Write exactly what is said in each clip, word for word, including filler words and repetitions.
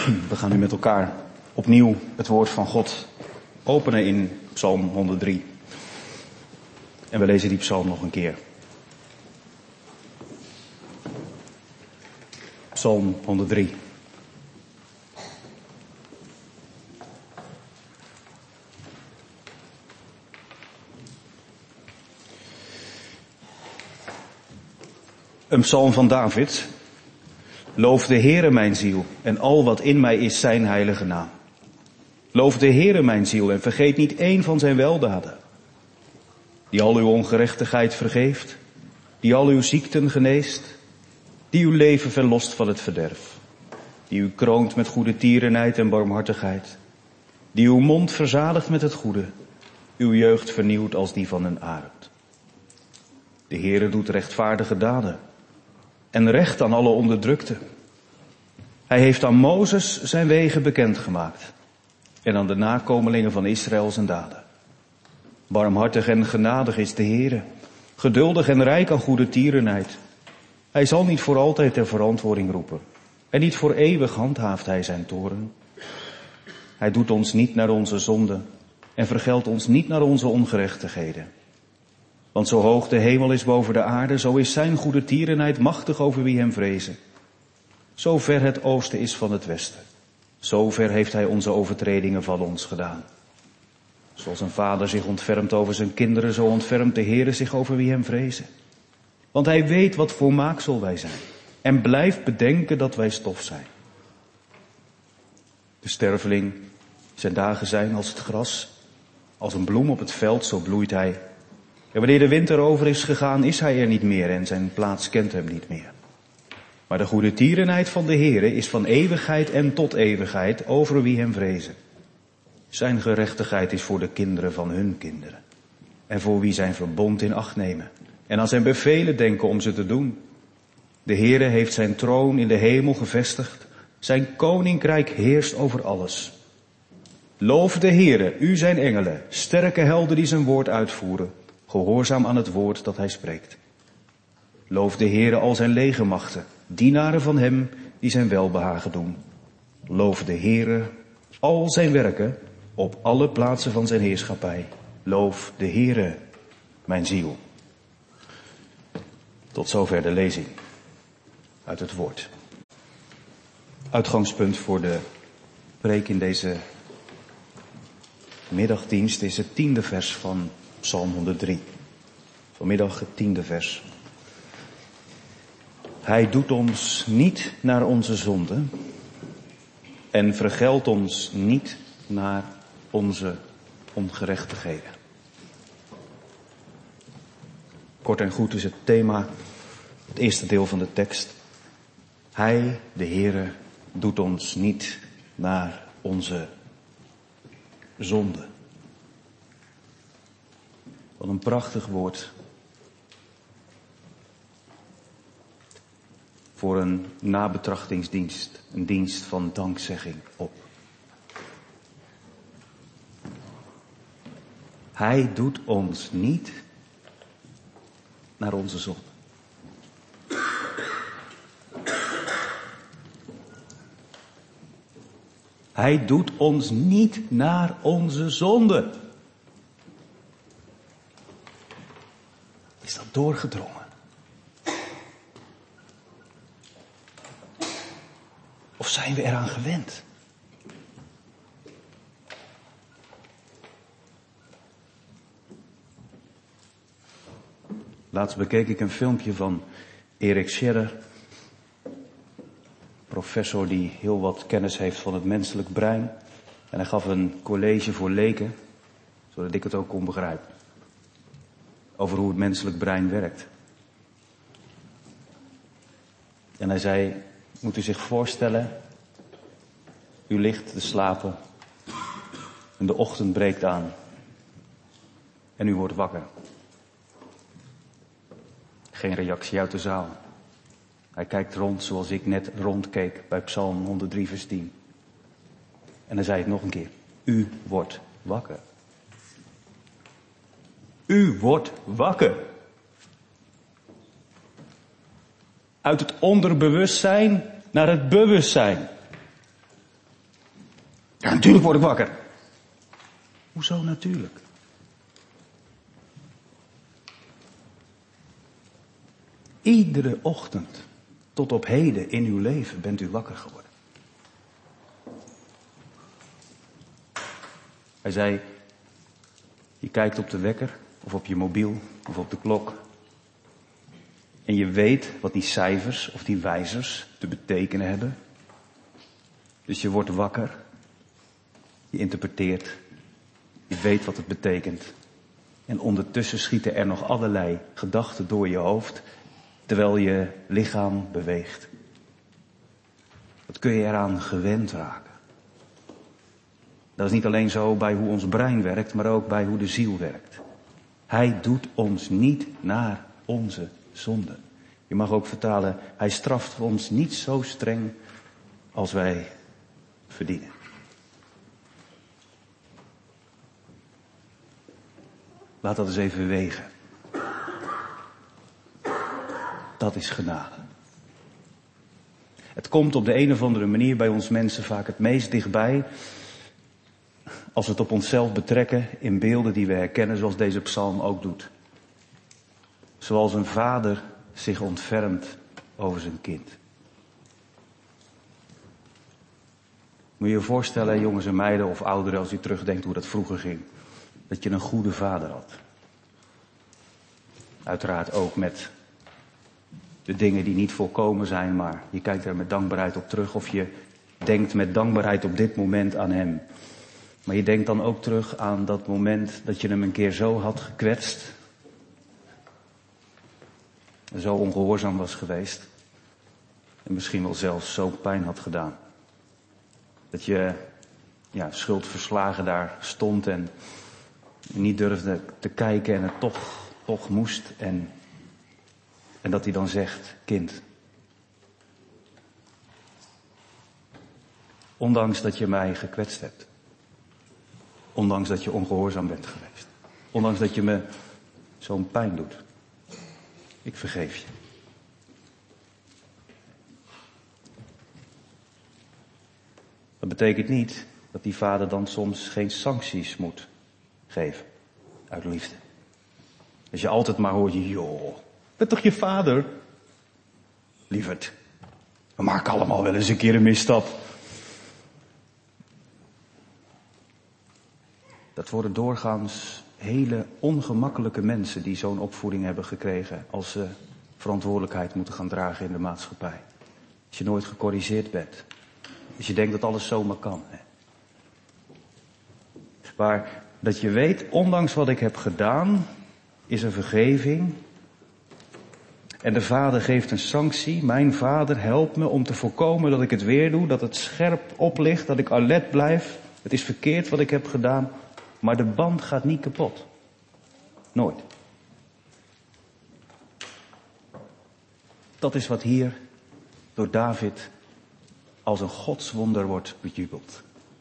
We gaan nu met elkaar opnieuw het woord van God openen in Psalm honderd drie. En we lezen die psalm nog een keer. Psalm honderd drie. Een psalm van David. Loof de Heere mijn ziel en al wat in mij is zijn heilige naam. Loof de Heere mijn ziel en vergeet niet één van zijn weldaden. Die al uw ongerechtigheid vergeeft, die al uw ziekten geneest, die uw leven verlost van het verderf. Die u kroont met goede tierenheid en barmhartigheid. Die uw mond verzadigt met het goede, uw jeugd vernieuwt als die van een arend. De Heere doet rechtvaardige daden en recht aan alle onderdrukten. Hij heeft aan Mozes zijn wegen bekendgemaakt en aan de nakomelingen van Israël zijn daden. Barmhartig en genadig is de Heere, geduldig en rijk aan goede tierenheid. Hij zal niet voor altijd ter verantwoording roepen en niet voor eeuwig handhaaft hij zijn toorn. Hij doet ons niet naar onze zonden en vergeldt ons niet naar onze ongerechtigheden. Want zo hoog de hemel is boven de aarde, zo is zijn goede tierenheid machtig over wie hem vrezen. Zo ver het oosten is van het westen, zo ver heeft hij onze overtredingen van ons gedaan. Zoals een vader zich ontfermt over zijn kinderen, zo ontfermt de Heere zich over wie hem vrezen. Want hij weet wat voor maaksel wij zijn en blijft bedenken dat wij stof zijn. De sterveling, zijn dagen zijn als het gras, als een bloem op het veld, zo bloeit hij. En wanneer de winter over is gegaan, is hij er niet meer en zijn plaats kent hem niet meer. Maar de goede tierenheid van de Heere is van eeuwigheid en tot eeuwigheid over wie hem vrezen. Zijn gerechtigheid is voor de kinderen van hun kinderen. En voor wie zijn verbond in acht nemen. En aan zijn bevelen denken om ze te doen. De Heere heeft zijn troon in de hemel gevestigd. Zijn koninkrijk heerst over alles. Loof de Heere, u zijn engelen, sterke helden die zijn woord uitvoeren. Gehoorzaam aan het woord dat hij spreekt. Loof de Heere al zijn legermachten, dienaren van hem die zijn welbehagen doen. Loof de Heere al zijn werken op alle plaatsen van zijn heerschappij. Loof de Heere, mijn ziel. Tot zover de lezing uit het woord. Uitgangspunt voor de preek in deze middagdienst is het tiende vers van Psalm honderd drie. Vanmiddag het tiende vers. Hij doet ons niet naar onze zonden en vergeldt ons niet naar onze ongerechtigheden. Kort en goed is het thema, het eerste deel van de tekst. Hij, de Heere, doet ons niet naar onze zonde. Wat een prachtig woord voor een nabetrachtingsdienst, een dienst van dankzegging op. Hij doet ons niet naar onze zonde. Hij doet ons niet naar onze zonde. Is dat doorgedrongen? Of zijn we eraan gewend? Laatst bekeek ik een filmpje van Erik Scherrer, professor die heel wat kennis heeft van het menselijk brein. En hij gaf een college voor leken, zodat ik het ook kon begrijpen. Over hoe het menselijk brein werkt. En hij zei, moet u zich voorstellen, u ligt te slapen en de ochtend breekt aan en u wordt wakker. Geen reactie uit de zaal. Hij kijkt rond zoals ik net rondkeek bij Psalm honderd drie vers tien. En hij zei het nog een keer, u wordt wakker. U wordt wakker. Uit het onderbewustzijn naar het bewustzijn. Ja, natuurlijk word ik wakker. Hoezo natuurlijk? Iedere ochtend tot op heden in uw leven bent u wakker geworden. Hij zei, je kijkt op de wekker of op je mobiel of op de klok. En je weet wat die cijfers of die wijzers te betekenen hebben. Dus je wordt wakker. Je interpreteert. Je weet wat het betekent. En ondertussen schieten er nog allerlei gedachten door je hoofd, terwijl je lichaam beweegt. Wat kun je eraan gewend raken? Dat is niet alleen zo bij hoe ons brein werkt, maar ook bij hoe de ziel werkt. Hij doet ons niet naar onze zonden. Je mag ook vertalen, hij straft ons niet zo streng als wij verdienen. Laat dat eens even wegen. Dat is genade. Het komt op de een of andere manier bij ons mensen vaak het meest dichtbij als we het op onszelf betrekken in beelden die we herkennen, zoals deze psalm ook doet. Zoals een vader zich ontfermt over zijn kind. Moet je je voorstellen, jongens en meiden of ouderen, als u terugdenkt hoe dat vroeger ging. Dat je een goede vader had. Uiteraard ook met de dingen die niet volkomen zijn, maar je kijkt er met dankbaarheid op terug. Of je denkt met dankbaarheid op dit moment aan hem. Maar je denkt dan ook terug aan dat moment dat je hem een keer zo had gekwetst. En zo ongehoorzaam was geweest. En misschien wel zelfs zo pijn had gedaan. Dat je ja, schuldverslagen daar stond en niet durfde te kijken en het toch, toch moest. En, en dat hij dan zegt, kind. Ondanks dat je mij gekwetst hebt. Ondanks dat je ongehoorzaam bent geweest. Ondanks dat je me zo'n pijn doet. Ik vergeef je. Dat betekent niet dat die vader dan soms geen sancties moet geven. Uit liefde. Als je altijd maar hoort, joh, ben toch je vader? Lieverd, we maken allemaal wel eens een keer een misstap. Dat worden doorgaans hele ongemakkelijke mensen die zo'n opvoeding hebben gekregen als ze verantwoordelijkheid moeten gaan dragen in de maatschappij. Als je nooit gecorrigeerd bent. Als je denkt dat alles zomaar kan. Hè. Maar dat je weet, ondanks wat ik heb gedaan, is er vergeving. En de vader geeft een sanctie. Mijn vader helpt me om te voorkomen dat ik het weer doe, dat het scherp oplicht, dat ik alert blijf. Het is verkeerd wat ik heb gedaan, maar de band gaat niet kapot. Nooit. Dat is wat hier door David als een godswonder wordt bejubeld.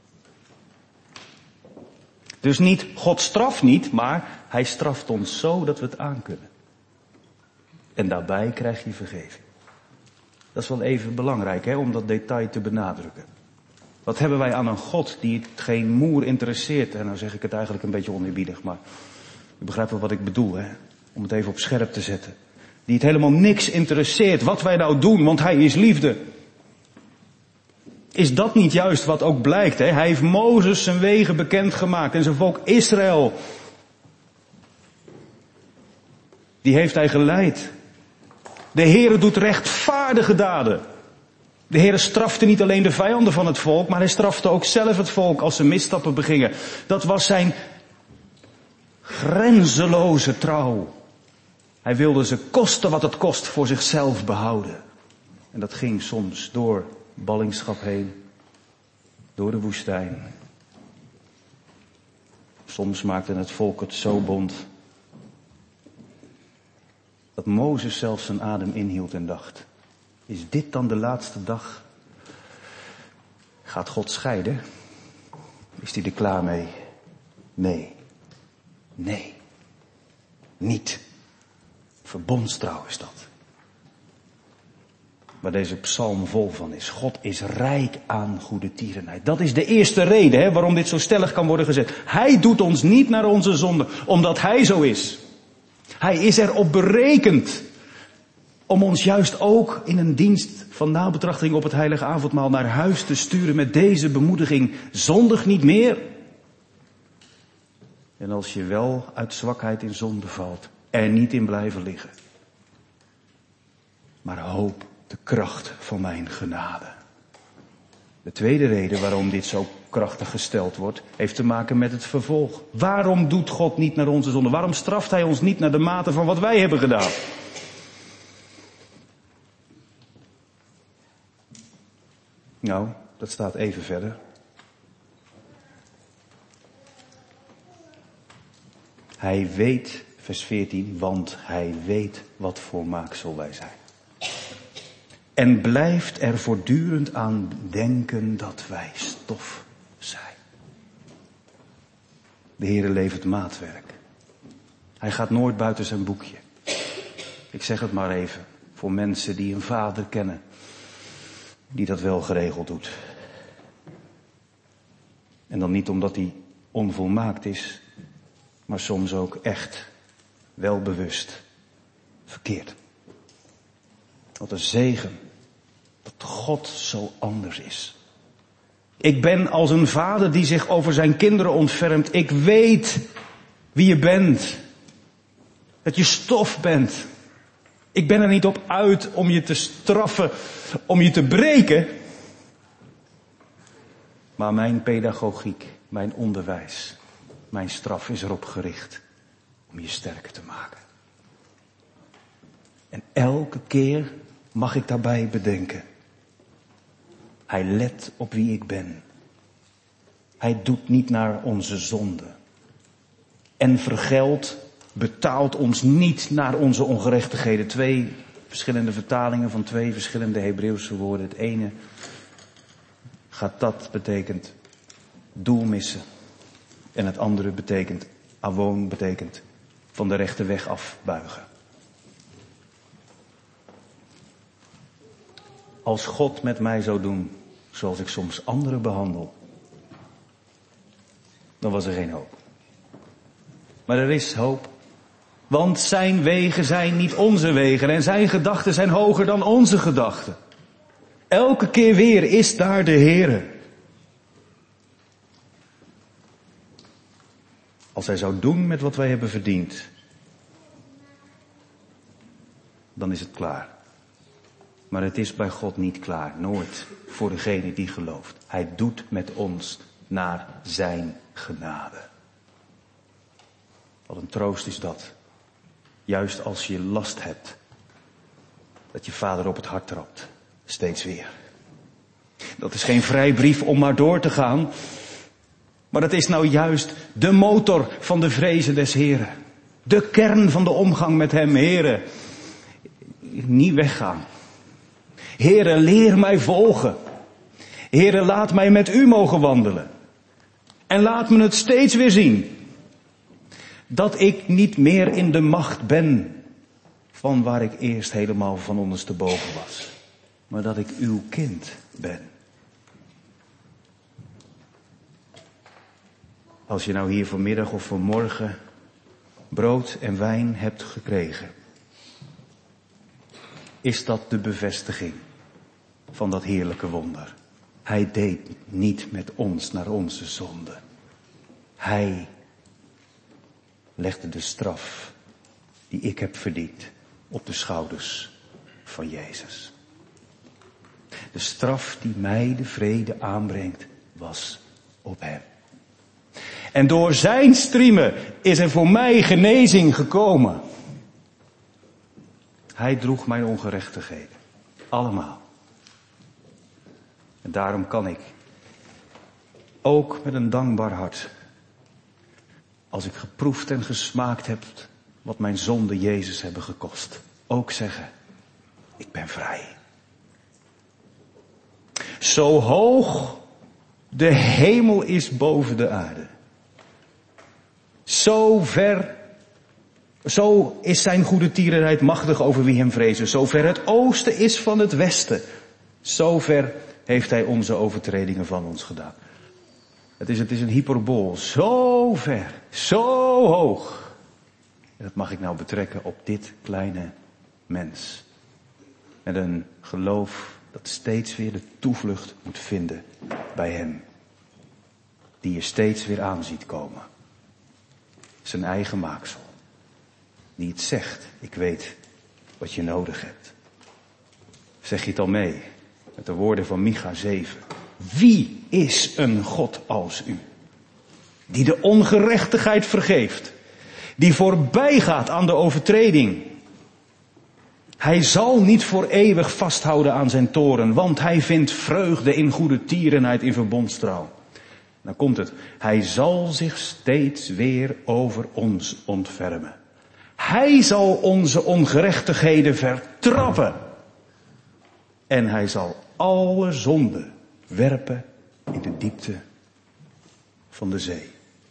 Dus niet, God straft niet, maar hij straft ons zo dat we het aankunnen. En daarbij krijg je vergeving. Dat is wel even belangrijk, hè, om dat detail te benadrukken. Wat hebben wij aan een God die het geen moer interesseert? En nou zeg ik het eigenlijk een beetje oneerbiedig, maar u begrijpt wel wat ik bedoel, hè? Om het even op scherp te zetten. Die het helemaal niks interesseert wat wij nou doen, want hij is liefde. Is dat niet juist wat ook blijkt? Hè? Hij heeft Mozes zijn wegen bekendgemaakt en zijn volk Israël. Die heeft hij geleid. De Heere doet rechtvaardige daden. De Heere strafte niet alleen de vijanden van het volk, maar hij strafte ook zelf het volk als ze misstappen begingen. Dat was zijn grenzeloze trouw. Hij wilde ze kosten wat het kost voor zichzelf behouden. En dat ging soms door ballingschap heen, door de woestijn. Soms maakte het volk het zo bond dat Mozes zelfs zijn adem inhield en dacht, is dit dan de laatste dag? Gaat God scheiden? Is hij er klaar mee? Nee. Nee. Niet. Verbondstrouw is dat. waar deze psalm vol van is. God is rijk aan goede tierenheid. Dat is de eerste reden hè, waarom dit zo stellig kan worden gezet. Hij doet ons niet naar onze zonde, omdat hij zo is. Hij is erop berekend om ons juist ook in een dienst van nabetrachting op het heilige avondmaal naar huis te sturen met deze bemoediging. Zondig niet meer. En als je wel uit zwakheid in zonde valt, er niet in blijven liggen. Maar hoop de kracht van mijn genade. De tweede reden waarom dit zo krachtig gesteld wordt, heeft te maken met het vervolg. Waarom doet God niet naar onze zonde? Waarom straft hij ons niet naar de mate van wat wij hebben gedaan? Nou, dat staat even verder. Hij weet, vers veertien, want hij weet wat voor maaksel wij zijn. En blijft er voortdurend aan denken dat wij stof zijn. De Heere levert maatwerk. Hij gaat nooit buiten zijn boekje. Ik zeg het maar even, voor mensen die een vader kennen, die dat wel geregeld doet. En dan niet omdat hij onvolmaakt is, maar soms ook echt, wel bewust, verkeerd. Wat een zegen, dat God zo anders is. Ik ben als een vader die zich over zijn kinderen ontfermt. Ik weet wie je bent. Dat je stof bent. Ik ben er niet op uit om je te straffen, om je te breken. Maar mijn pedagogiek, mijn onderwijs, mijn straf is erop gericht om je sterker te maken. En elke keer mag ik daarbij bedenken. Hij let op wie ik ben. Hij doet niet naar onze zonde. En vergeldt, betaalt ons niet naar onze ongerechtigheden. Twee verschillende vertalingen van twee verschillende Hebreeuwse woorden. Het ene gaat dat betekent doel missen. En het andere betekent awoon, betekent van de rechte weg afbuigen. Als God met mij zou doen zoals ik soms anderen behandel, dan was er geen hoop. Maar er is hoop. Want zijn wegen zijn niet onze wegen en zijn gedachten zijn hoger dan onze gedachten. Elke keer weer is daar de Heere. Als hij zou doen met wat wij hebben verdiend, dan is het klaar. Maar het is bij God niet klaar, nooit, voor degene die gelooft. Hij doet met ons naar zijn genade. Wat een troost is dat. Juist als je last hebt, dat je vader op het hart trapt, steeds weer. Dat is geen vrijbrief om maar door te gaan, maar dat is nou juist de motor van de vrezen des Heren. De kern van de omgang met hem, Heren. Niet weggaan. Heere, leer mij volgen. Heere, laat mij met u mogen wandelen. En laat me het steeds weer zien. Dat ik niet meer in de macht ben van waar ik eerst helemaal van ondersteboven was. Maar dat ik uw kind ben. Als je nou hier vanmiddag of vanmorgen brood en wijn hebt gekregen, is dat de bevestiging van dat heerlijke wonder. Hij deed niet met ons naar onze zonde. Hij legde de straf die ik heb verdiend op de schouders van Jezus. De straf die mij de vrede aanbrengt was op hem. En door zijn striemen is er voor mij genezing gekomen. Hij droeg mijn ongerechtigheden. Allemaal. En daarom kan ik, ook met een dankbaar hart, als ik geproefd en gesmaakt heb wat mijn zonden Jezus hebben gekost, ook zeggen, ik ben vrij. Zo hoog de hemel is boven de aarde, zo ver Zo is zijn goede tierenheid machtig over wie hem vrezen. Zover het oosten is van het westen. Zover heeft hij onze overtredingen van ons gedaan. Het is, het is een hyperbool. Zo ver. Zo hoog. En dat mag ik nou betrekken op dit kleine mens. Met een geloof dat steeds weer de toevlucht moet vinden bij hem. Die je steeds weer aan ziet komen. Zijn eigen maaksel. Die het zegt, ik weet wat je nodig hebt. Zeg je het al mee met de woorden van Micha zeven. Wie is een God als u? Die de ongerechtigheid vergeeft. Die voorbij gaat aan de overtreding. Hij zal niet voor eeuwig vasthouden aan zijn toren, want hij vindt vreugde in goede tierenheid in verbondstrouw. Dan komt het. Hij zal zich steeds weer over ons ontfermen. Hij zal onze ongerechtigheden vertrappen. En hij zal alle zonden werpen in de diepte van de zee.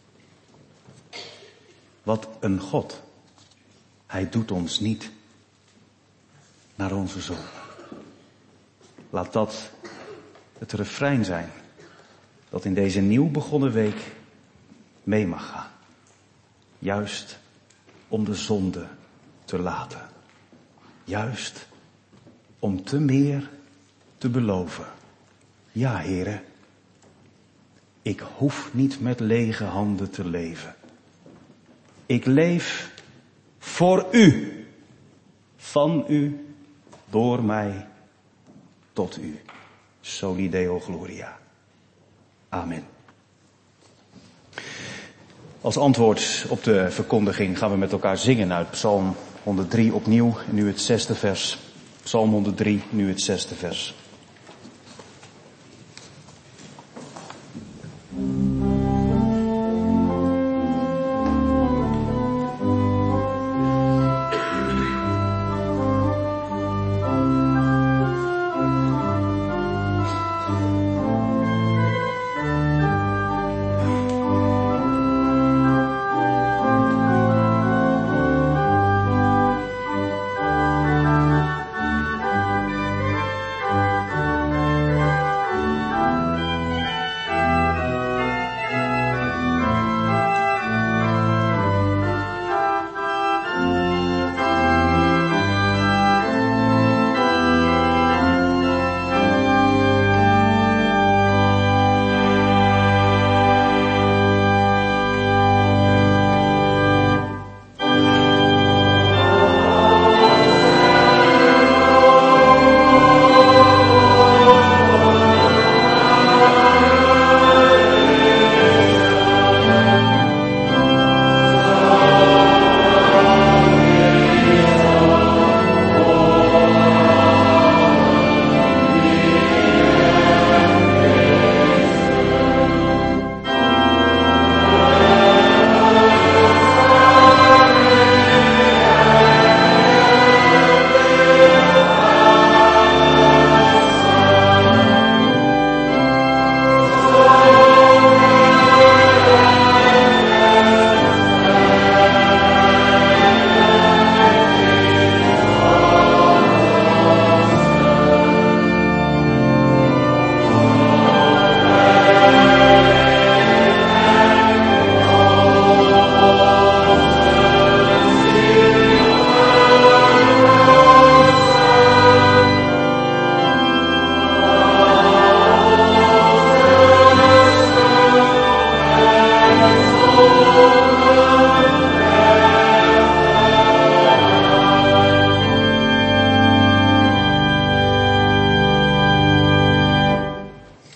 Wat een God. Hij doet ons niet naar onze zonde. Laat dat het refrein zijn dat in deze nieuw begonnen week mee mag gaan. Juist om de zonde te laten. Juist om te meer te beloven. Ja, Heere, ik hoef niet met lege handen te leven. Ik leef voor u, van u, door mij, tot u. Soli Deo Gloria. Amen. Als antwoord op de verkondiging gaan we met elkaar zingen uit Psalm honderddrie opnieuw, nu het zesde vers. Psalm honderddrie, nu het zesde vers. Oh